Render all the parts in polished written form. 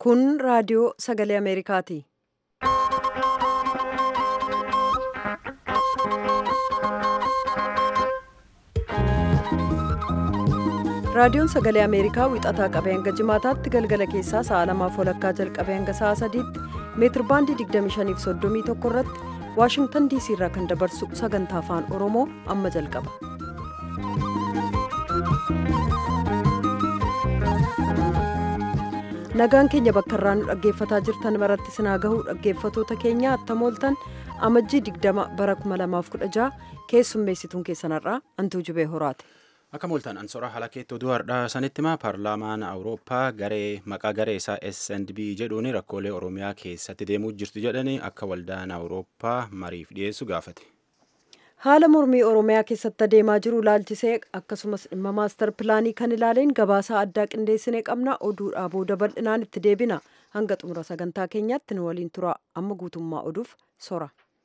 Kun raadiyoo sagalee Ameerikaati. Raadiyoon sagalee Ameerikaa wixataa qabee hanga jimaataatti galgala keessaa sa'a 2:00 jalqabee hanga sa'a 3tti meetir baandii 25 fi 31 irratti Waashingtan DC irraa kan dabarsu sagantaa afaan Oromoo amma jalqaba. Nagaan keenya bakka irraa nu dhaggeeffataa jirtan maratti sinaa gahuu dhaggeeffatoota keenya attam ooltan amajjii 20 bara 2016 keessummeessituun keessanarraa Antuu Jibee Horaate. Akka mooltan ansora halakeetti oduu har'aa sanittima paarlaamaan Awurooppaa maqaa garee isaa SNDP jedhuun rakkoolee Oromiyaa keessatti deemuu jirtu jedhanii akka waldaan Awurooppaa mariif dhiyeessu gaafate. Haala mormii Oromiyaa keessatti adeemaa jiru ilaalchisee akkasumas dhimma maastar pilaanii kan ilaaleen gabaasaa addaa qindeessinee qabna oduudhaa booda bal'inaan itti deebina hanga xumura sagantaa keenyaatti nu waliin tura amma guutummaa oduuf sora.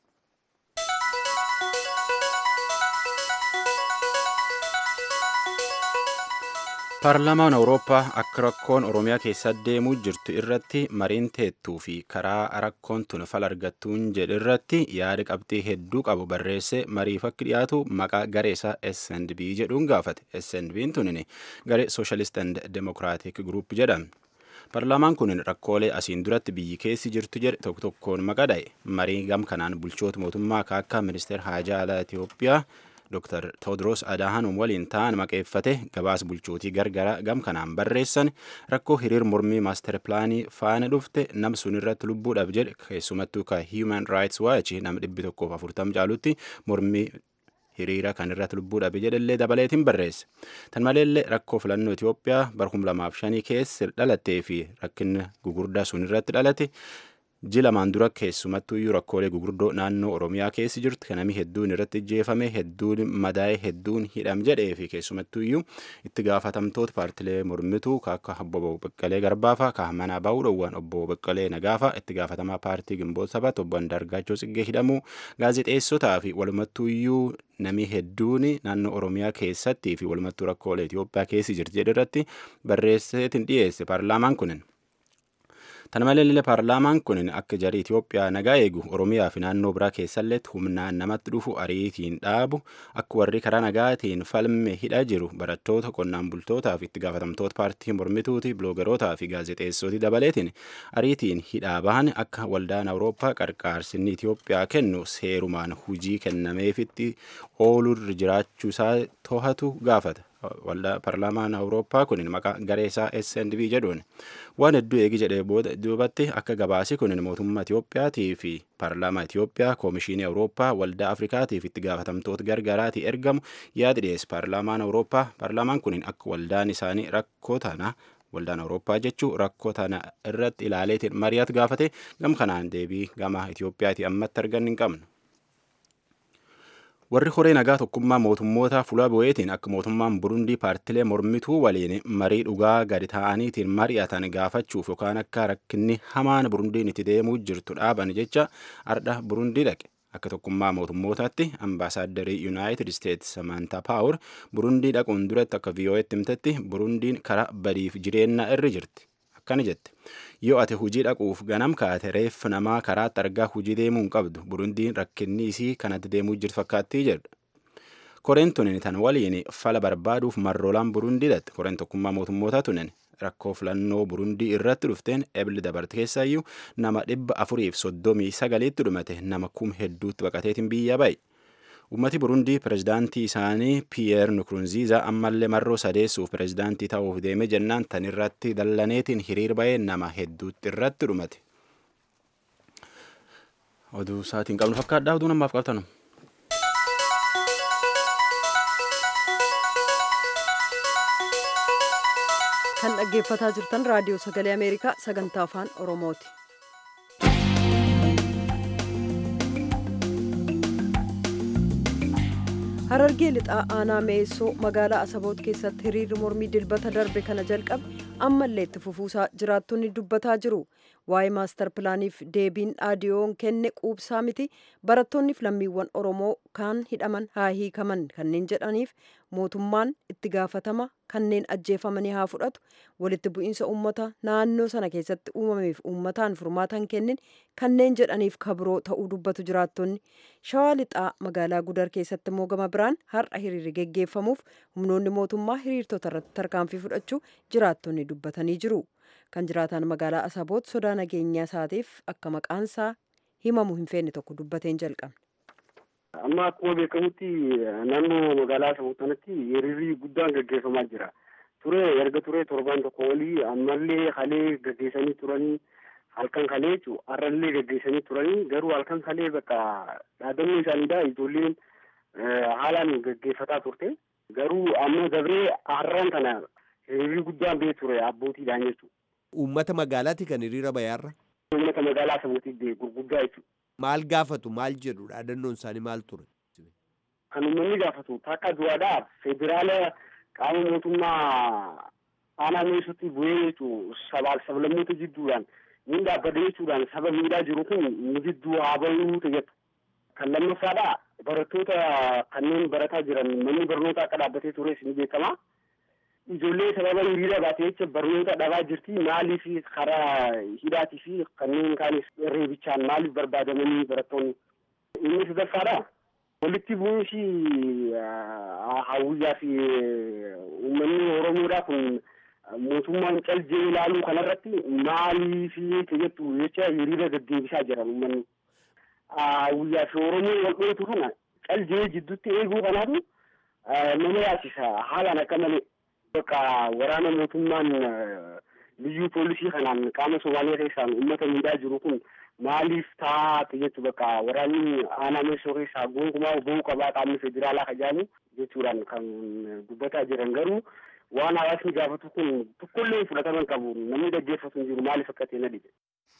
Paarlaamaan Awurooppaa akka rakkoon Oromiyaa keessatti deemuu jirtu irratti mariin teettuu fi karaa rakkoon tun fala argattuun jedhu irratti yaada qabxii hedduu qabu barreessee mariif akka dhiyaatu maqaa garee isaa SNDP jedhuun gaafate. SNDP'n tunin garee Socialist and Democratic Group jedhama. Paarlaamaan kun rakkoolee asiin duratti biyyi keessi jirtu jedhe tokko tokkoon maqaa dha'e. Marii gam kanaan bulchoota mootummaa akka ministeera haajaa alaa Itoophiyaa Dr. Tewodiroos Adhanom waliin ta'an maqeeffate gabaasa bulchootii gargaraa gam kanaan barreessan rakkoo hiriir mormii maaster pilaanii faana dhufte nama sun irratti lubbuudhaaf jedhe keessumattuu ka Human Rights Watch nama 140 caalutti mormii hiriira kan irratti lubbuudhaaf jedhallee dabaleetiin barreesse. Tan maleellee rakkoo filannoo Itoophiyaa bara 2005 keessa dhalattee fi rakkinni gugurdaa sun irratti dhalate jilamaan dura keessumattuu iyyuu rakkoolee gugurdoo naannoo Oromiyaa keessi jirtu kanami hedduun irratti ijjeefame hedduun madaa'e hedduun hidham jedhee fi keessumattuu iyyuu itti gaafatamtoota paartilee mormituu akka obbo Baqqalee Garbaafaa ka mana ba'uu dhowwan obbo Baqqalee Nagaafaa itti gaafatamaa paartii Gimboota Sabaatti obbo Andaargaachoo Tsiggee hidhamuu gaazexeessotaa fi walumattuu iyyuu nami hedduun naannoo Oromiyaa keessattii fi walumattuu rakkoolee Itoophiyaa keessi jirti jedhu irratti barreesseetiin dhiyeesse paarlaamaan kunin. Tan maleellee paarlaamaan kun akka jarii Itoophiyaa nagaa eegu Oromiyaa fi naannoo biraa keessallee humnaan namatti dhufu ariitiin dhaabu akka warri karaa nagaatiin falme hidhaa jiru barattoota qonnaan bultootaa fi itti gaafatamtoota paartii mormituuti biloogarootaa fi gaazexeessootii dabaleetiin ariitiin hidhaa bahan akka waldaan Awurooppaa qarqaarsinni Itoophiyaa kennu seerumaan hujii kennameefitti oolurra jiraachuu isaa to'atu gaafata. Paarlaamaan Awurooppaa kun maqaa garee isaa SNDP jedhuun waan hedduu eegi jedhee duubatti akka gabaasi kun mootummaa Itoophiyaatii fi paarlaamaa Itoophiyaa koomishinii Awurooppaa waldaa Afrikaatii fi itti gaafatamtoota gargaaraatii ergamu yaada dhiyeesse paarlaamaan Awurooppaa paarlaamaan kun akka waldaan isaanii rakkoo tana waldaan Awurooppaa jechuun rakkoo tana irratti ilaaleetiin mari'atu gaafate gam kanaan deebii gama Itoophiyaatii ammatti argan hin qabnu. Warri horee nagaa tokkummaa mootummoota fuula bu'eetiin akka mootummaan Burundii paartilee mormituu waliin marii dhugaa gadi ta'aniitiin mari'atan gaafachuuf yookaan akka rakkinni hamaan Burundiin itti deemuu jirtu dhaaban jecha ardha Burundii dhaqe. Akka tokkummaa mootummootaatti ambaasaadarrii Yuunaayitid Isteetsi Samantaa Paawur Burundii dhaquun duratti akka VOA'tti himtetti Burundiin karaa badiif jireenya irra jirti. Akkana jette yoo ati hujii dhaquuf ganam kaate reeffa namaa karaatti argaa hujii deemuu hin qabdu Burundiin rakkinni isii kanatti deemuu jirtu fakkaattii jedhu. Koreen tunin tan waliin fala barbaaduuf marroolaan Burundii dhatte koreen tokkummaa mootummootaa tunin rakkoo filannoo Burundii irratti dhufteen ebli dabarte keessaayyuu nama 439tti dhumate nama hedduutti baqateetiin biyya ba'e. Uummati Burundii pirezidaantii isaanii Pierre Nkurunziza ammallee marroo sadeessuuf pirezidaantii ta'uuf deeme jennaan tan irratti dallaneetiin hiriir ba'ee nama hedduutti irratti dhumate. Oduu isaatiin qabnu fakkaadhaa oduu namaaf qabtanu. Kan dhaggeeffataa jirtan raadiyoo sagalee Ameerikaa sagantaa afaan Oromooti. Harargee lixaa aanaa meessoo magaalaa Asaboot keessatti hiriirri mormii dilbata darbe kana jalqabe ammallee itti fufuusaa jiraattonni dubbataa jiru. Waa'ee maastar pilaaniif deebiin dhaadiyoon kenne quubsaa miti barattoonniif lammiiwwan Oromoo kaan hidhaman haa hiikaman kanneen jedhaniif mootummaan itti gaafatama kanneen ajjeefamanii haa fudhatu, walitti bu'iinsa uummata naannoo sana keessatti uumameef uummataan furmaata hin kennin kanneen jedhaniif kabiroo ta'uu dubbatu jiraattonni. Shawaa lixaa magaalaa Gudar keessatti immoo gama biraan har'a hiriirri geggeeffamuuf humnoonni mootummaa hiriirtota irratti tarkaanfii fudhachuu jiraattonni dubbatanii jiru. Kan jiraatan magaalaa Asaboot sodaa nageenyaa isaatiif akka maqaansaa himamu hin feene tokko dubbateen jalqabne. Amma akkuma beekamutti naannoo magaalaa Asaboot kanatti hiriirri guddaan gaggeeffamaa jira. Erga ture torbaan tokko olii ammallee kalee gaggeessanii turanii halkan kalee jechuun har'allee gaggeessanii turanii garuu halkan kalee bakka dhaadannoo isaaniidha ijoolleen haalaan gaggeeffataa turte. Garuu amma dabree har'aan kana hiriirri guddaan ba'ee ture abbootiidhaan jechuudha. Uummata magaalaati kan hiriira bayaarra? Uummata magaalaa Asabootiif gurguddaa jechuudha. Maal gaafatu? Maal jedhu? Dhaadannoon isaanii maal ture? Kan uummanni gaafatu takka du'aadhaaf federaala qaama mootummaa aanaa meeshutti bu'ee jechuun sabaaf sablammoota jidduudhaan ni dhaabbate jechuudhaan saba miidhaa jiru kun ni jidduu haa bahuu ta'etu. Kan lammaffaadha barattoota kanneen barataa jiran manni barnoota akka dhaabbatee tures ni beekama. Ijoollee sababa hiriira baatee jecha barnoota dhabaa jirti. Maaliif karaa hidhaatii fi kanneen kaanis reebichaan maaliif barbaadamanii barattoonni? Inni sadaffaadha. Walitti bu'iinsi hawwiyyaa fi uummanni Oromoodhaa kun mootummaan caljee ilaaluu kanarratti maaliif jettu jecha hiriira gaggeessaa jiran uummanni. Hawwiyyaa fi Oromoo wal dhooftu kana caljee jidduutti eeguu kanaatu nama yaasisa haalaan akka malee. Bakka waraana mootummaan liyyuu poolisii kanaan qaama Somaaliyaa keessaan uummata miidhaa jiru kun maaliif taate jettu bakka waraanni aanaa meeshoo keessaa gonkumaa bahuu qabaa qaamni federaalaa kajaamu jechuudhaan kan dubbataa jiran garuu waan hawaasni gaafatu kun tokkollee fudhataman qabu namni dhaggeeffatu hin jiru maaliif akka ta'e na dhibe.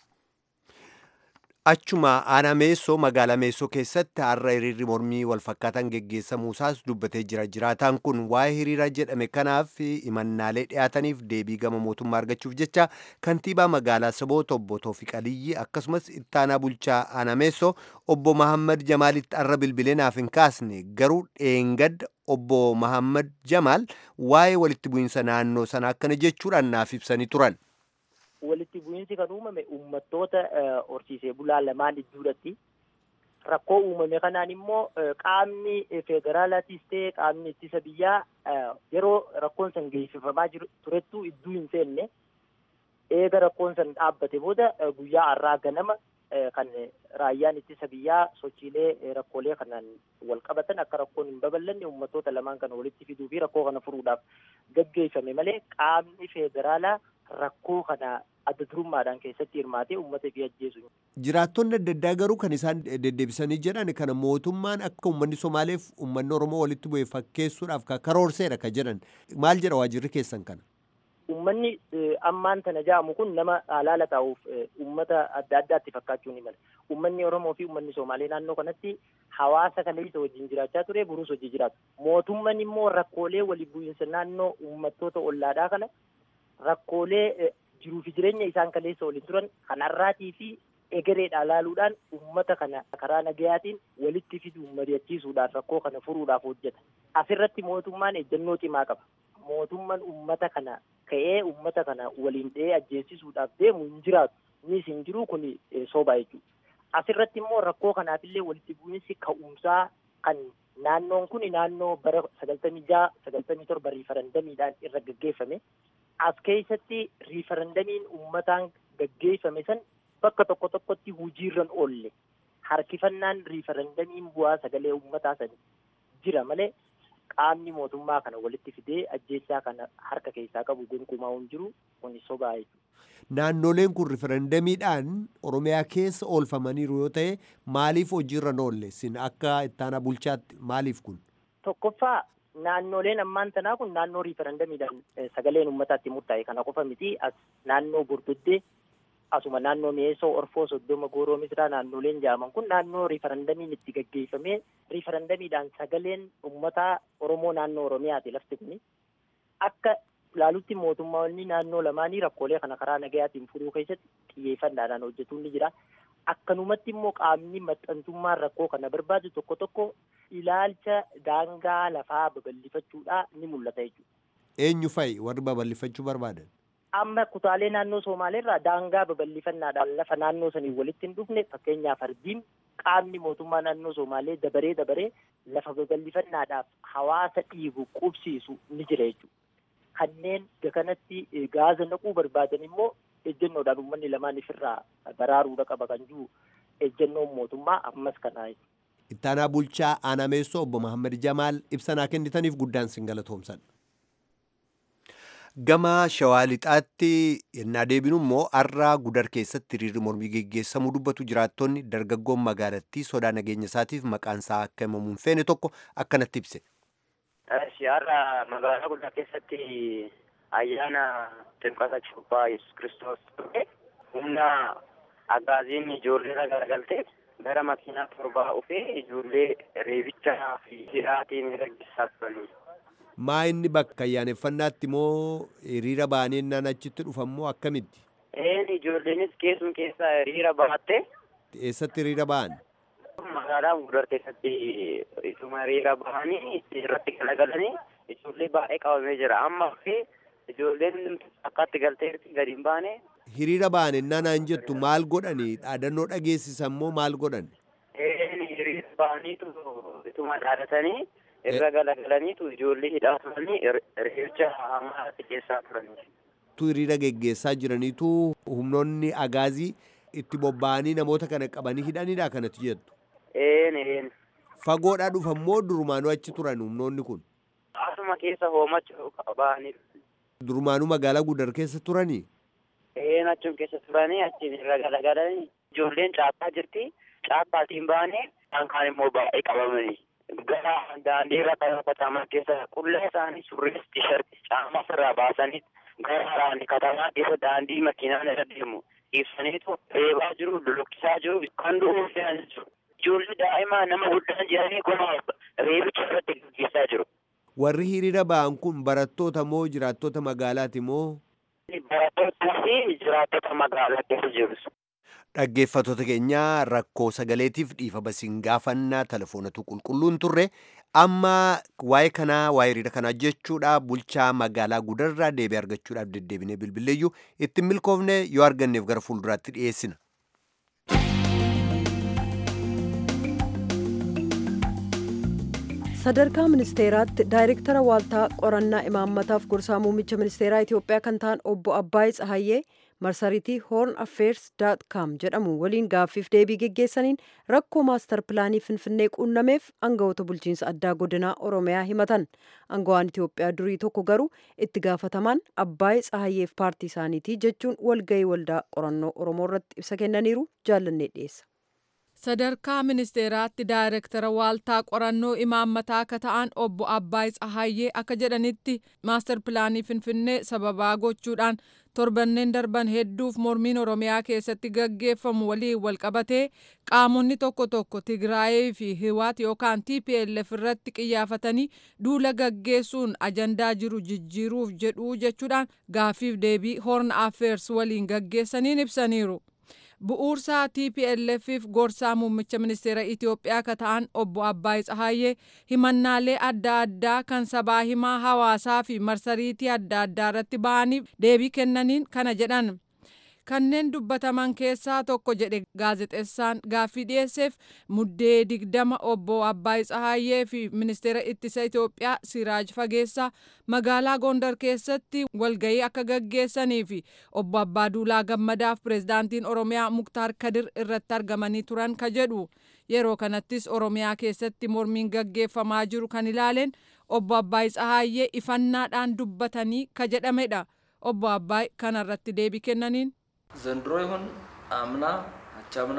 Achuma aanaa meessoo magaalaa meessoo keessatti har'a hiriirri mormii walfakkaataan geggeessamuusaas dubbatee jira. Jiraataan kun waa'ee hiriira jedhame kanaaf himannaalee dhiyaataniif deebii gama mootummaa argachuuf jecha kantiibaa magaalaa Asaboot obbo Toofiq Aliyyi akkasumas ittaanaa bulchaa aanaa meessoo obbo Mahammad Jamaalitti har'a bilbilee naaf hin kaasne garuu dheengadda obbo Mahammad Jamaal waa'ee walitti bu'iinsa naannoo sana akkana jechuudhaan naaf ibsanii turan. Walitti bu'iinsi kan uumame uummattoota horsiisee bulaa lamaan gidduutti rakkoo uumame kanaan immoo qaamni federaalaatis ta'e qaamni ittisa biyyaa yeroo rakkoon san geessifamaa turettuu iddoo hin seenne eega rakkoon san dhaabbate booda guyyaa har'aa ganama kan raayyaan ittisa biyyaa sochiilee rakkoolee kanaan wal qabatan akka rakkoon hin babal'anne uummattoota lamaan kana walitti fiduu fi rakkoo kana furuudhaaf gaggeeffame malee qaamni federaalaa rakkoo kana adda durummaadhaan keessatti hirmaatee uummata fi ajjeesu. Jiraattonni adda addaa garuu kan isaan deddeebisanii jedhan kana mootummaan akka uummanni Somaaleef uummanni Oromoo walitti bu'ee fakkeessuudhaaf ka karoorseera ka jedhan maal jedha waajirri keessan kana? Uummanni ammaan tana ja'amu kun nama alaala taa'uuf uummata adda addaatti fakkaachuu ni mala. Uummanni Oromoo fi uummanni Somaalee naannoo kanatti hawaasa kaleessa wajjin jiraachaa ture buruus hojii jiraatu. Mootummaan immoo rakkoolee walitti bu'iinsa naannoo uummattoota ollaadhaa kana rakkoolee jiruu fi jireenya isaan kaleessa waliin turan kanarraatii fi egereedhaa ilaaluudhaan uummata kana karaa nagayaatiin walitti fiduu mari'achiisuudhaan rakkoo kana furuudhaaf hojjeta. Asirratti mootummaan ejjennoo cimaa qaba. Mootummaan uummata kana ka'ee uummata kana waliin dha'ee ajjeesisuudhaaf deemu hin jiraatu. Innis hin jiru kun soba jechuudha. Asirratti immoo rakkoo kanaafillee walitti bu'iinsi ka'umsaa kan naannoon kun naannoo bara 96-97 riifarandamiidhaan irra gaggeeffame. As keessatti riifarandamiin uummataan gaggeeffame san bakka tokko tokkotti hojiirran oolle harkifannaan riifarandamiin bu'aa sagalee uummataa san jira malee qaamni mootummaa kana walitti fidee ajjeechaa kana harka keessaa qabu gonkumaa hin jiru kun sobaa jechuudha. Naannoleen kun riifarandamiidhaan Oromiyaa keessa oolfamaniiru yoo ta'e maaliif hojiirran oolle sin akka ittaanaa bulchaatti maaliif kun? Tokkoffaa naannoleen ammaan tanaa kun naannoo riifarandamiidhaan sagaleen uummataatti murtaa'e kana qofa miti as naannoo Bordoddee asuma naannoo Mi'eessoo Orfoo Soddoma Gooroo Misraa naannoleen jedhaman kun naannoo riifarandamiin itti gaggeeffamee riifarandamiidhaan sagaleen uummataa Oromoo naannoo Oromiyaati lafti kuni akka ilaalutti mootummaawwanni naannoo lamaanii rakkoolee kana karaa nagayaatiin furuu keessatti xiyyeeffannaadhaan hojjetuun ni jira. Akkanumatti immoo qaamni maxxantummaan rakkoo kana barbaadu tokko tokko ilaalcha daangaa lafaa babal'ifachuudhaa ni mul'ata jechuudha. Eenyu fa'i warri babal'ifachuu barbaadan? Amma kutaalee naannoo Somaaleerraa daangaa babal'ifannaadhaan lafa naannoo sanii walitti hin dhufne fakkeenyaaf ardiin qaamni mootummaa naannoo Somaalee dabaree lafa babal'ifannaadhaaf hawaasa dhiibu qubsiisu ni jira jechuudha. Kanneen kanatti gaaza naquu barbaadan immoo ejjennoodhaan uummanni lamaan ifirraa baraaruudha qaba kan jiru ejjennoon mootummaa ammas kanaa. Ittaanaa bulchaa aanaa meessoo obbo Mahammad Jamaal ibsanaa kennitaniif guddaan sin galatoomsan. Gama Shawaa Lixaatti yennaa deebinu immoo har'aa Gudar keessatti hiriirri mormii geggeessamuu dubbatu jiraattonni dargaggoon magaalattii sodaa nageenya isaatiif maqaan isaa akka himamu hin feene tokko akkanatti ibse. Har'a magaalaa Gudar keessatti ayyaana Ximqata Cuuphaa Yesuus Kiristoos ture. Humna agaaziin ijoollee garagaltee gara makiinaa torbaa dhufee ijoollee reebichaa fi hidhaatiin gaggeessaa turanii. Maa inni bakka ayyaaneffannaatti moo hiriira baanennaan achitti dhufammoo akkamitti? Ijoolleenis keessum keessa hiriira baatte. Eessatti hiriira ba'an? Magaalaa Gudar keessatti isuma hiriira bahanii irratti galagalanii ijoollee baay'ee qabamee jira. Amma fi ijoolleen akkaatti galtee gadi hin baane. Hiriira baanennaan aan jettu maal godhani? Dhaadannoo dhageessisan moo maal godhan? Hiriira bahaniitu isuma dhaadatanii. Irra galagalaniitu ijoollee hidhaa turanii reebicha hamaa keessaa turanii. Tu hiriira geggeessaa jiraniitu humnoonni agaazii itti bobba'anii namoota kana qabanii hidhanidha kanatti jettu. Fagoodhaa dhufammoo durumaanuu achi turan humnoonni kun. Asuma keessa hoomachuu ba'anii. Durumaanuu magaalaa Gudar keessa turanii? Achuma keessa turanii achiin irra galagalanii ijoolleen caappaa jirti. Caappaatiin ba'anii kaan immoo baay'ee qabamanii. Gara daandii irra katamaa keessa qullaa isaanii surrees tishartii caammaa irraa baasanii gara katamaa keessa daandii makiinaan irra deemu ibsaniitu reebaa jiru dulukkisaa jiru kan du'uu fe'an jiru. Ijoollee daa'imaa nama guddaan jiranii kun reebicha irratti gaggeessaa jiru. Warri hiriira ba'an kun barattoota moo jiraattota magaalaati moo? Barattootaa fi jiraattota magaalaa keessa jiru. Dhaggeeffattoota keenya rakkoo sagaleetiif dhiifama isin gaafannaa telefoonatu qulqulluun turre amma waa'ee kanaa waa'ee hiriira kanaa jechuudha bulchaa magaalaa Gudarraa deebii argachuudhaaf deddeebinee bilbileeyyuu itti milkoofne yoo arganneef gara fuulduraatti dhiyeessina. Sadarkaa ministeeraatti daayirektara waaltaa qorannaa imaammataaf gorsaa muummicha ministeeraa Itoophiyaa kan ta'an obbo Abbaay Tsahayyee marsariitii hornaffairs.com jedhamu waliin gaaffiif deebii geggeessaniin rakkoo maastar pilaanii finfinnee quunnameef aangawoota bulchiinsa addaa godinaa Oromiyaa himatan. Aangawaan Itoophiyaa durii tokko garuu itti gaafatamaan Abbaay Tsahayyeef paartii isaaniitii jechuun walgahii waldaa qorannoo Oromoo irratti ibsa kennaniiru jaallannee dhiyeessa. Sadarkaa ministeeraatti daayirektara waaltaa qorannoo imaammataa akka ta'an obbo Abbaay Tsahayyee akka jedhanitti maastar pilaanii finfinnee sababaa gochuudhaan torbanneen darban hedduuf mormiin Oromiyaa keessatti gaggeeffamu waliin walqabatee qaamonni tokko tokko Tigraayee fi Hiwaat yookaan TPLF irratti xiyyeeffatanii duula gaggeessuun ajandaa jiru jijjiiruuf jedhuu jechuudhaan gaaffiif deebii Horn Affairs waliin gaggeessaniin ibsaniiru. Bu'uursaa TPLFif gorsaa muummicha ministeera Itoophiyaa akka ta'an obbo Abbaay Tsahayyee himannaalee adda addaa kan sabaa himaa hawaasaa fi marsariitii adda addaa irratti ba'aniif deebii kennaniin kana jedhan. Kanneen dubbataman keessaa tokko jedhe gaazexeessaan gaaffii dhiyeesseef muddee 20 obbo Abbaay Tsahayyee fi ministeera ittisa Itoophiyaa Siraaj Fageessaa magaalaa Gondar keessatti walgahii akka gaggeessanii fi obbo Abbaaduulaa Gammadaaf pireezidaantiin Oromiyaa Muktaar Kadir irratti argamanii turan ka jedhu. Yeroo kanattis Oromiyaa keessatti mormiin gaggeeffamaa jiru kan ilaaleen obbo Abbaay Tsahayyee ifannaadhaan dubbatanii ka jedhamedha. Obbo Abbaay kanarratti deebii kennaniin ዘንድሮ ይሁን አምና አቻምና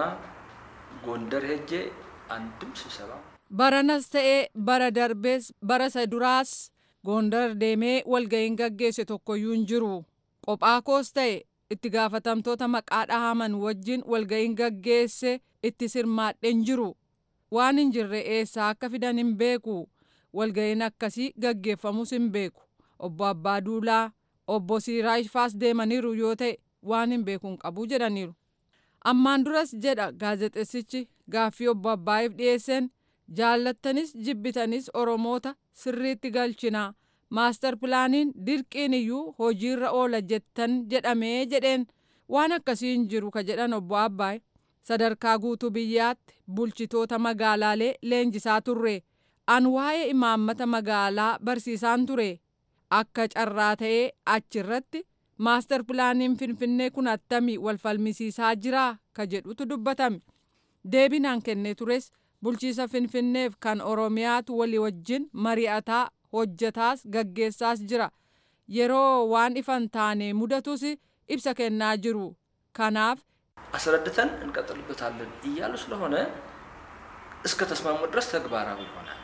ጎንደር ሄጄ አንድም ስብሰባ baranas ta'ee bara darbees bara saduraas Gondar deemee walgahiin gaggeesse tokkoyyuu hin jiru. Qophaa koos ta'e itti gaafatamtoota maqaa dhahaman wajjin walgahiin gaggeesse itti sirmaadhe hin jiru. Waan hin jirre eessaa akka fidan hin beeku. Walgahiin akkasii gaggeeffamus hin beeku. Obbo Abbaaduulaa obbo Siraaj faas deemaniiru yoo ta'e waan hin beekuun qabu jedhaniiru. Ammaan duras jedha gaazexeessichi gaaffii obbo Abbaayiif dhiyeesseen jaallattanis jibbitanis Oromoota sirriitti galchinaa maastar pilaaniin dirqiin iyyuu hojiirra oola jettan jedhamee jedheen. Waan akkasiin jiru ka jedhan obbo Abbaay sadarkaa guutuu biyyaatti bulchitoota magaalaalee leenjisaa turre. An waa'ee imaammata magaalaa barsiisaan ture. Akka carraa ta'ee achirratti maastar pilaaniin Finfinnee kun attamii wal falmisiisaa jiraa ka jedhutu dubbatame. Deebinaan kennee tures bulchiisa Finfinneef kan Oromiyaatu walii wajjin mari'ataa hojjetaas gaggeessaas jira. Yeroo waan ifan taane mudatus ibsa kennaa jiru. Kanaaf አስረድተን እንቀጥልበታለን እያሉ ስለሆነ እስከ ተስማሙ ድረስ ተግባራዊ ይሆናል።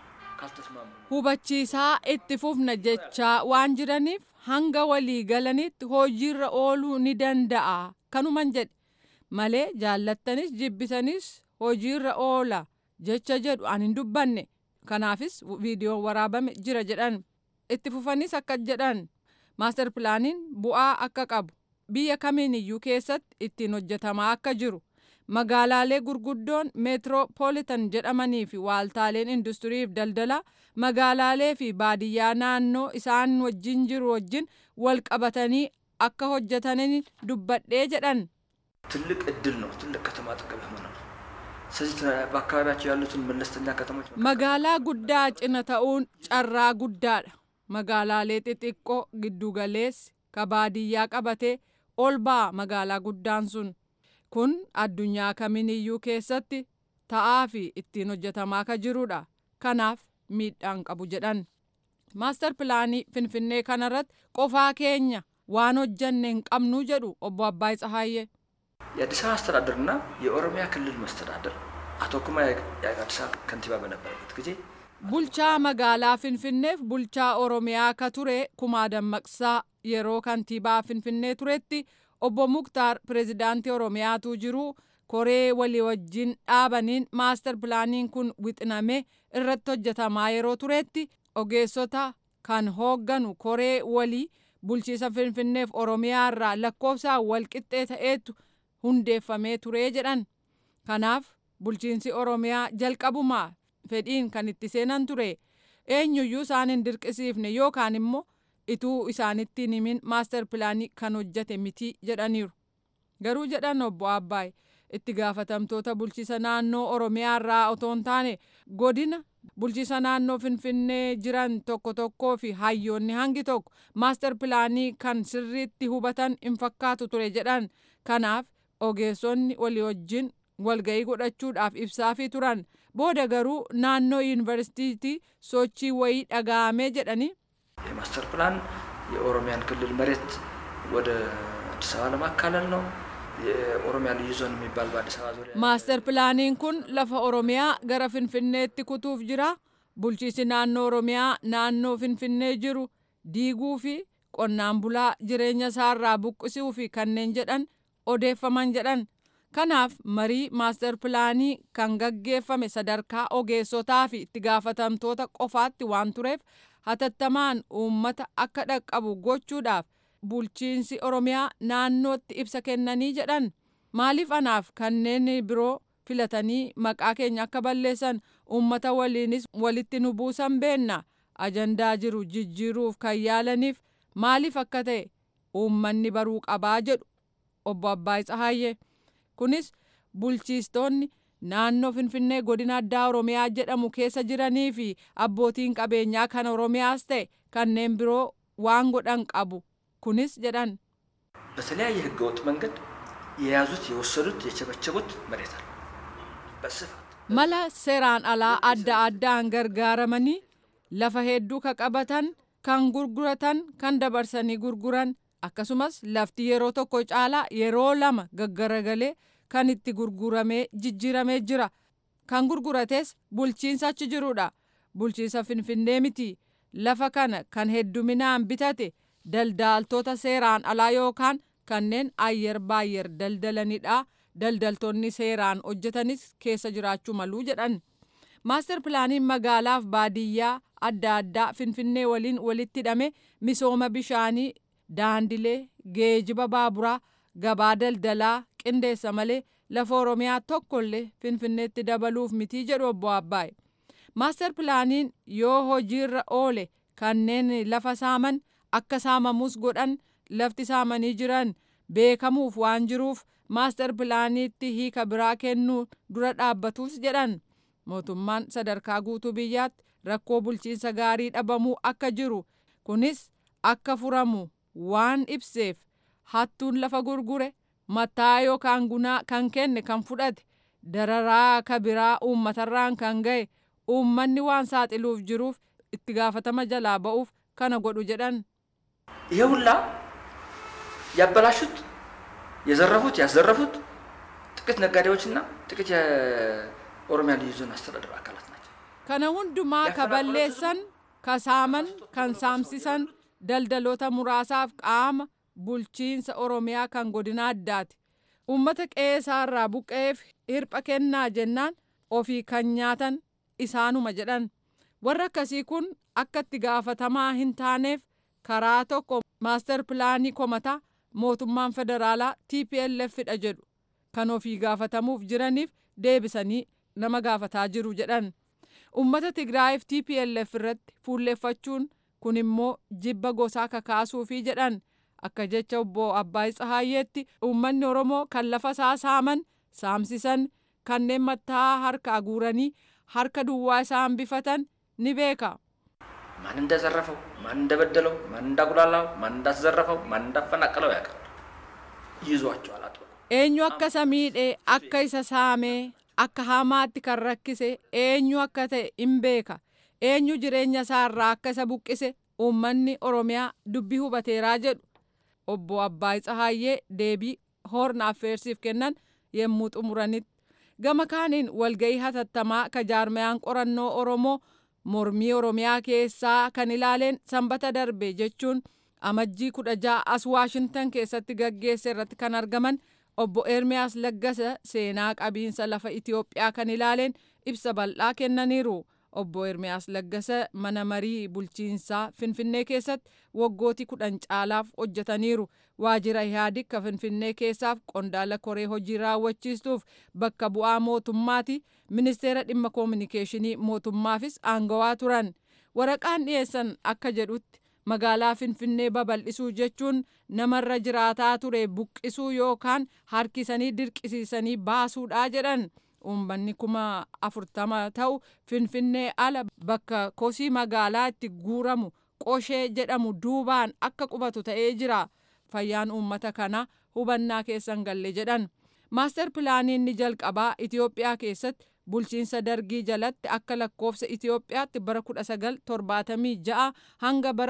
ካልተስማሙ hubachiisaa itti fufna jechaa waan jiraniif hanga walii galanitti hojiirra ooluu ni danda'a kanuman jedhe malee jaallattanis jibbitanis hojiirra oola jecha jedhu an hin dubbanne. Kanaafis viidiyoon waraabame jira jedhan. Itti fufanis akka jedhan maastar pilaaniin bu'aa akka qabu biyya kamiiniyyuu keessatti ittiin hojjetamaa akka jiru magaalaalee gurguddoon meetiroopoolitan jedhamanii fi waaltaaleen industiriif daldala magaalaalee fi baadiyyaa naannoo isaan wajjin jiru wajjin wal qabatanii akka hojjetaniin dubbadhee jedhan. ትልቅ እድል ነው። ትልቅ ከተማ አጠገብ የሆነ ነው። ስለዚህ በአካባቢያቸው ያሉትን መለስተኛ ከተሞች magaalaa guddaa cina ta'uun carraa guddaadha. Magaalaalee xixiqqoo giddu galeessi ka baadiyyaa qabatee ol ba'a magaalaa guddaan sun. Kun addunyaa kamiiniyyuu keessatti ta'aa fi ittiin hojjetamaa ka jirudha. Kanaaf miidhaan qabu jedhan. Maastar pilaanii Finfinnee kanarratti qofaa keenya waan hojjanne hin qabnu jedhu obbo Abbaay Tsahaayyee. የአዲስ አበባ አስተዳደርና የኦሮሚያ ክልል መስተዳደር አቶ ኩማ የአዲስ አበባ ከንቲባ በነበረበት ጊዜ bulchaa magaalaa Finfinneef bulchaa Oromiyaa ka ture Kumaa Dammaqsaa yeroo kantiibaa Finfinnee turetti obbo Muktaar pireezidaantii Oromiyaatu jiru koree walii wajjin dhaabaniin maastar pilaaniin kun wixiname irratti hojjetamaa yeroo turetti ogeessota kan hoogganu koree walii bulchiisa Finfinneef Oromiyaa irraa lakkoofsaan walqixxee ta'eetu hundeeffamee turee jedhan. Kanaaf bulchiinsi Oromiyaa jalqabumaa fedhiin kan itti seenan ture. Eenyuyyuu isaan hin dirqisiifne yookaan immoo ituu isaanitti hin himin maastar pilaanii kan hojjete miti jedhaniiru. Garuu jedhan obbo Abbaay itti gaafatamtoota bulchiisa naannoo Oromiyaa irraa otoo hin taane godina bulchiisa naannoo Finfinnee jiran tokko tokkoo fi hayyoonni hangi tokko maastar pilaanii kan sirriitti hubatan hin fakkaatu ture jedhan. Kanaaf ogeessonni walii wajjin walga'ii godhachuudhaaf ibsaafii turan. Booda garuu naannoo yuunivarsiitii sochii wayii dhaga'amee jedhanii የማስተር ፕላን የኦሮሚያን ክልል መሬት ወደ አዲስ አበባ ለማካለል ነው። የኦሮሚያ ልዩ ዞን የሚባል በአዲስ አበባ ዙሪያ maastar pilaaniin kun lafa Oromiyaa gara Finfinneetti kutuuf jira. Bulchiisi naannoo Oromiyaa naannoo Finfinnee jiru diiguu fi qonnaan bulaa jireenya isaarraa buqqisuu fi kanneen jedhan odeeffaman jedhan. Kanaaf marii maastar pilaanii kan gaggeeffame sadarkaa ogeessotaa fi itti gaafatamtoota qofaatti waan tureef hatattamaan uummata akka dhaqqabu gochuudhaaf bulchiinsi Oromiyaa naannootti ibsa kennanii jedhan. Maaliif anaaf kanneen biroo filatanii maqaa keenya akka balleessan uummata waliinis walitti nu buusan beenna. Ajandaa jiru jijjiiruuf kan yaalaniif maaliif akka ta'e uummanni baruu qabaa jedhu obbo Abbaay Tsahaayyee. Kunis bulchiistonni naannoo Finfinnee godina addaa Oromiyaa jedhamu keessa jiranii fi abbootiin qabeenyaa kan Oromiyaas ta'e kanneen biroo waan godhan qabu. Kunis jedhan በተለያየ ህገወጥ መንገድ የያዙት የወሰዱት የቸበቸቡት መሬት አለ በስፋት mala seeraan alaa adda addaan gargaaramanii lafa hedduu ka qabatan kan gurguratan kan dabarsanii gurguran akkasumas lafti yeroo tokko caalaa yeroo lama gaggaragalee kan itti gurguramee jijjiiramee jira. Kan gurgurates bulchiinsa achi jirudha. Bulchiinsa Finfinnee miti. Lafa kana kan hedduminaan bitate daldaltoota seeraan alaa yookaan kanneen ayyer baayyer daldalanidha. Daldaltoonni seeraan hojjetanis keessa jiraachuu maluu jedhan. Maastar pilaaniin magaalaaf baadiyyaa adda addaa Finfinnee waliin walitti hidhame misooma bishaanii, daandilee, geejiba baaburaa, gabaa daldalaa qindeessa malee lafa Oromiyaa tokkollee Finfinneetti dabaluuf mitii jedhu obbo Abbaay. Maastar pilaaniin yoo hojiirra oole kanneen lafa saaman akka saamamus godhan lafti saamanii jiran beekamuuf waan jiruuf maaster pilaaniitti hiika biraa kennuu dura dhaabbatus jedhan. Mootummaan sadarkaa guutuu biyyaatti rakkoo bulchiinsa gaarii dhabamuu akka jiru kunis akka furamu waan ibseef hattuun lafa gurgure mataa yookaan gunaa kan kenne kan fudhate dararaa kabiraa uummatarraan kan ga'e uummanni waan saaxiluuf jiruuf itti gaafatama jalaa ba'uuf kana godhu jedhan. ይሄ ሁላ ያበላሹት የዘረፉት ያዘረፉት ጥቂት ነጋዴዎችና ጥቂት የኦሮሚያ ልዩ ዞን አስተዳደር አካላት ናቸው። kana hundumaa kaballeessan kasaaman kan saamsisan daldaloota muraasaaf qaama bulchiinsa Oromiyaa kan godina addaati. Uummata qe'eerraa buqqa'eef hirpha kennaa jennaan ofii kan nyaatan isaanuma jedhan. Warra akkasii kun akka itti gaafatamaa hin taaneef karaa tokko maaster pilaanii komataa mootummaan federaalaa TPLFdha jedhu kan ofii gaafatamuuf jiraniif deebisanii nama gaafataa jiru jedhan. Uummata Tigraayiif TPLF irratti fuulleeffachuun kun immoo jibba gosaa kakaasuufi jedhan. Akka jecha obbo Abbaay Tsahaayyeetti uummanni Oromoo kan lafa isaa saaman saamsisan kanneen mataa harka aguuranii harka duwwaa isaan bifatan ni beeka. ማን እንደዘረፈው ማን እንደበደለው ማን እንዳጉላላው ማን እንዳስዘረፈው ማን እንዳፈናቀለው ያውቃል። ይዟቸዋል አጥብቆ eenyu akka samiidhee akka isa saamee akka hamaatti kan rakkise eenyu akka ta'e hin beeka. Eenyu jireenya isaarraa akka isa buqqise uummanni Oromiyaa dubbii hubateeraa jedhu obbo Abbaay Tsahaayyee deebii Horn Affeersiif kennan yemmuu xumuranitti. Gama kaaniin walga'ii hatattamaa ka jaarmayaan qorannoo Oromoo mormii Oromiyaa keessaa kan ilaaleen sanbata darbe jechuun amajjii 16 as Waashintan keessatti gaggeesse irratti kan argaman obbo Ermiyaas Laggasa seenaa qabiinsa lafa Itiyoophiyaa kan ilaaleen ibsa bal'aa kennaniiru. Obbo Ermiyaas Laggasa mana marii bulchiinsaa Finfinnee keessatti waggootii 10 caalaaf hojjetaniiru. Waajjira Ihaadig ka Finfinnee keessaaf qondaala koree hojii raawwachiistuuf bakka bu'aa mootummaati. Ministeera dhimma koominikeeshinii mootummaafis aangawaa turan. Waraqaan dhiyeessan akka jedhutti magaalaa Finfinnee babal'isuu jechuun namarra jiraataa ture buqqisuu yookaan harkisanii dirqisiisanii baasuudha jedhan. Uummanni 40,000 ta'u Finfinnee ala bakka kosii magaalaa itti guuramu qoshee jedhamu duubaan akka qubatu ta'ee jira. Fayyaan uummata kana hubannaa keessan galle jedhan. Maaster pilaaniin ni jalqabaa Itiyoophiyaa keessatti bulchiinsa dargii jalatti akka lakkoofsa Itiyoophiyaatti bara 1976 hanga bara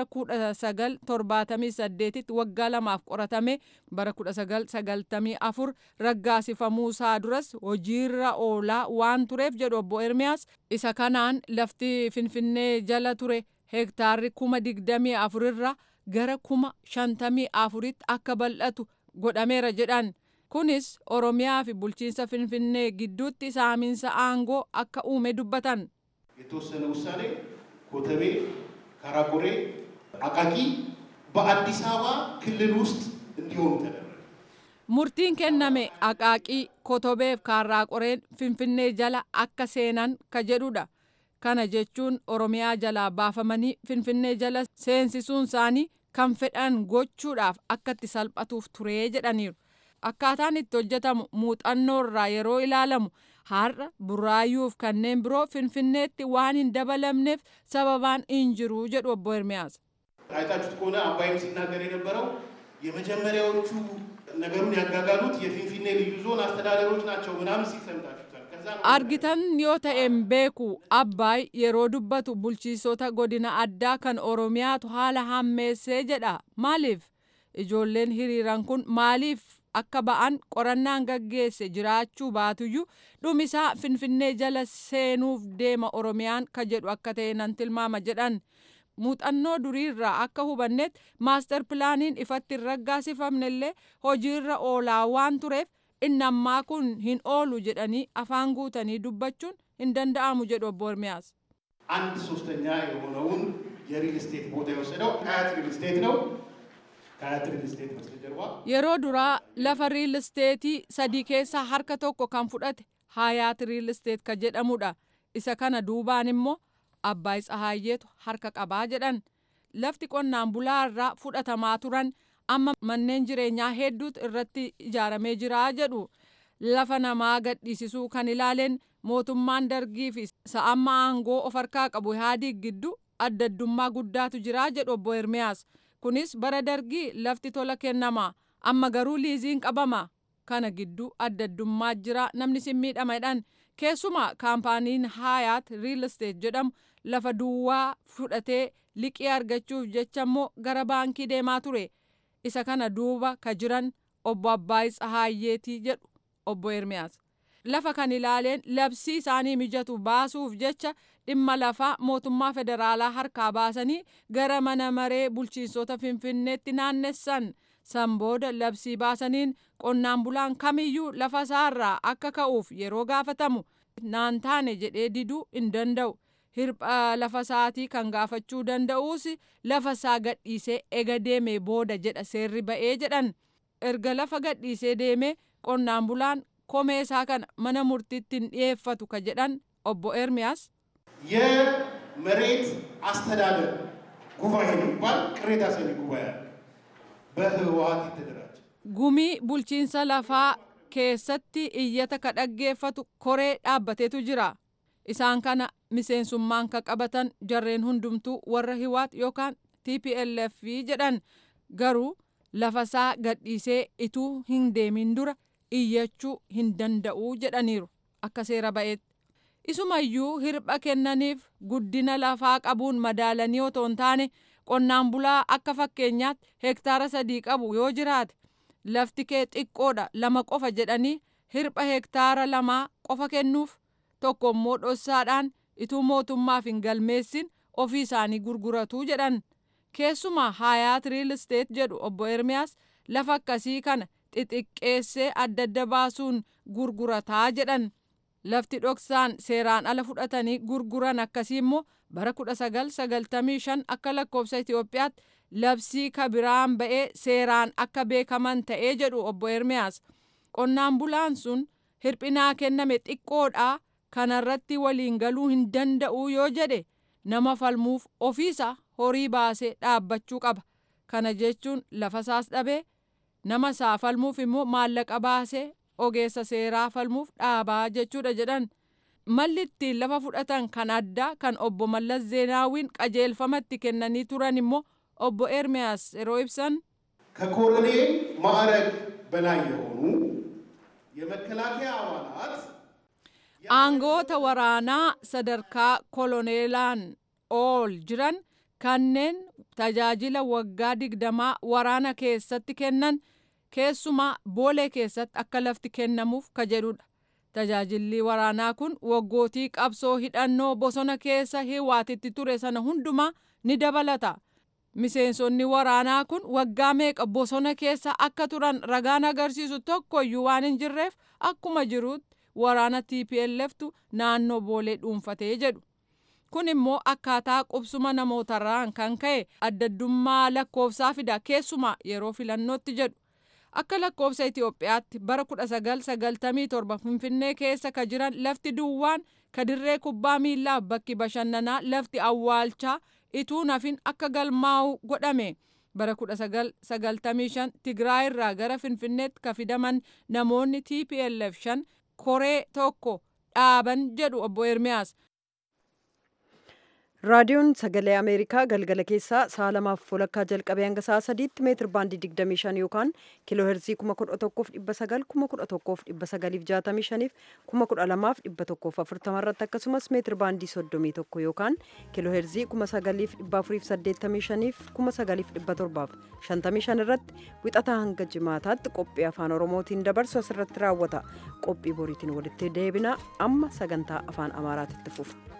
1978tti waggaa 2 qoratame bara 1994 raggaasifamuusaa duras hojiirra oolaa waan tureef jedhu obbo Ermiyaas isa kanaan lafti Finfinnee jala ture hektaarri 24,000 irra gara 54,000tti akka bal'atu godhameera jedhan. Kunis Oromiyaa fi bulchiinsa Finfinnee gidduutti saamiinsa aangoo akka uume dubbatan. የተወሰነ ውሳኔ ኮተቤ፣ ካራቆሬ፣ አቃቂ በአዲስ አበባ ክልል ውስጥ እንዲሆኑ ተደረገ። Murtiin kenname Aqaaqii, Kotobeef Kaarraaqoreen Finfinnee jala akka seenan ka jedhudha. Kana jechuun Oromiyaa jalaa baafamanii Finfinnee jala seensisuun isaanii kan fedhan gochuudhaaf akka itti salphatuuf turee jedhaniiru. Akkaataan itti hojjetamu muuxannoo irraa yeroo ilaalamu har'a buraayyuuf kanneen biroo Finfinneetti waan hin dabalamneef sababaan hin jiru jedhu obbo Ermiyaas. አይታችሁት ከሆነ አባይም ሲናገር የነበረው የመጀመሪያዎቹ ነገሩን ያጋጋሉት የፊንፊኔ ልዩ ዞን አስተዳደሮች ናቸው ምናምን ሲል ሰምታችሁታል። argitan yoo ta'een beeku Abbaay yeroo dubbatu bulchiisota godina addaa kan Oromiyaatu haala hammeessee jedha. Maaliif ijoolleen hiriiran kun maaliif akka ba'an qorannaan gaggeesse jiraachuu baatuyyuu dhumisaa Finfinnee jala seenuuf deema Oromiyaan ka jedhu akka ta'e nan tilmaama jedhan. Muuxannoo duriirraa akka hubannetti maaster pilaaniin ifatti hin raggaasifamnellee hojiirra oolaa waan tureef inni ammaa kun hin oolu jedhanii afaan guutanii dubbachuun hin danda'amu jedhu obbo Ermiyaas. አንድ ሶስተኛ የሆነውን የሪል ስቴት ቦታ የወሰደው አያት ሪል ስቴት ነው። ከአያት ሪል ስቴት በስተጀርባ yeroo duraa lafa riil isteetii sadii keessaa harka tokko kan fudhate Hayaat riil isteet ka jedhamudha. Isa kana duubaan immoo Abbaay Tsahaayyeetu harka qabaa jedhan. lafti qonnaan bulaa irraa fudhatamaa turan amma manneen jireenyaa hedduutu irratti ijaaramee jira jedhu. Lafa namaa gadhiisisuu kan ilaaleen mootummaan Dargii fi amma aangoo of harkaa qabu Ihaadig gidduu addaddummaa guddaatu jira jedhu obbo Ermiyaas. Kunis bara Dargii lafti tola kennama, amma garuu liiziin qabama. Kana gidduu addaddummaa jira, namni simmiidhama jedhan. Keessumaa kaampaaniin Hayaat Real Estate jedhamu lafa duwwaa fudhatee liqii argachuuf jecha immoo gara baankii deemaa ture. Isa kana duuba ka jiran obbo Abbaay Tsahaayyeetii jedhu obbo Ermiyaas. Lafa kan ilaaleen labsii isaanii mijatu baasuuf jecha dhimma lafaa mootummaa federaalaa harkaa baasanii gara mana maree bulchiinsota Finfinneetti naannessan. San booda labsii baasaniin qonnaan bulaan kamiyyuu lafa isaarraa akka ka'uuf yeroo gaafatamu naan taane jedhee diduu hin danda'u. Hirpha lafa isaatii kan gaafachuu danda'uus lafa isaa gadhiisee ega deemee booda jedha seerri ba'ee jedhan. Erga lafa gadhiisee deemee qonnaan bulaan komee isaa kana mana murtiitti hin dhiyeeffatu ka jedhan obbo Ermiyaas. የመሬት አስተዳደር ጉባኤ የሚባል ቅሬታ ሰሚ ጉባኤ በህወሓት የተደራጀ gumii bulchiinsa lafaa keessatti iyyata ka dhaggeeffatu koree dhaabbateetu jira. Isaan kana miseensummaan ka qabatan jarreen hundumtuu warra Hiwaat yookaan TPLF jedhan. Garuu lafasaa gadhiisee ituu hin deemin dura iyyachuu hin danda'u jedhaniiru akka seera ba'eetti. Isumayyuu hirpha kennaniif guddina lafaa qabuun madaalanii otoo hin taane qonnaan bulaa akka fakkeenyaatti hektaara 3 qabu yoo jiraate lafti kee xiqqoodha 2 qofa jedhanii hirpha hektaara 2 qofa kennuuf, tokko immoo dhossaadhaan ituu mootummaaf hin galmeessin ofii isaanii gurguratu jedhan. Keessumaa Hayaat Real Estate jedhu obbo Ermiyaas lafa akkasii kana xixiqqeessee adda baasuun gurgurataa jedhan. Lafti dhoksaan seeraan ala fudhatanii gurguran akkasii immoo bara 1995 akka lakkoofsa Itoophiyaatti labsii kabiraan ba'ee seeraan akka beekaman ta'ee jedhu obbo Ermiyaas. Qonnaan bulaan sun hirphinaa kenname xiqqoodhaa kanarratti waliin galuu hin danda'u yoo jedhe nama falmuuf ofiisa horii baasee dhaabbachuu qaba. Kana jechuun lafasaas dhabee nama isaa falmuuf immoo maallaqa baasee ogeessa seeraa falmuuf dhaabaa jechuudha jedhan. Malli ittiin lafa fudhatan kan addaa kan obbo Mallas Zeenaawiin qajeelfamatti kennanii turan immoo obbo Ermiyaas yeroo ibsan ከኮሎኔል ማዕረግ በላይ የሆኑ የመከላከያ አባላት aangoota waraanaa sadarkaa koloneelaan ol jiran kanneen tajaajila waggaa 20 waraana keessatti kennan keessumaa boolee keessatti akka lafti kennamuuf ka jedhudha. Tajaajilli waraanaa kun waggootii qabsoo hidhannoo bosona keessa Hiwaatitti ture sana hundumaa ni dabalata. Miseensonni waraanaa kun waggaa meeqa bosona keessa akka turan ragaan agarsiisu tokkoyyuu waan hin jirreef akkuma jirutti waraana TPLFtu naannoo boolee dhuunfatee jedhu. Kun immoo akkaataa qubsuma namootarraan kan ka'e addaddummaa lakkoofsaa fida keessumaa yeroo filannootti jedhu. Akka lakkoofsa Itoophiyaatti bara 1997 Finfinnee keessa ka jiran lafti duwwaan ka dirree kubbaa miillaa bakki bashannanaa lafti awwaalchaa ituu nafin akka galmaa'u godhame. Bara 1995 Tigraay irraa gara Finfinneetti ka fidaman namoonni TPLF 5 koree tokko dhaaban jedhu obbo Ermiyaas. raadiyoon sagalee ameerikaa galgala keessaa sa'a 2:00 jalqabee hanga sa'a 3tti meetir baandii 25 yookaan kiiloo heerzii 11,900 11,965 12,140 irratti akkasumas meetir baandii 31 yookaan kiiloo heerzii 9,485 9,755 irratti wixataa hanga jimaataatti qophii afaan oromootiin dabarsu asirratti raawwata. Qophii boriitiin walitti deebina amma sagantaa afaan amaaraatti fufa.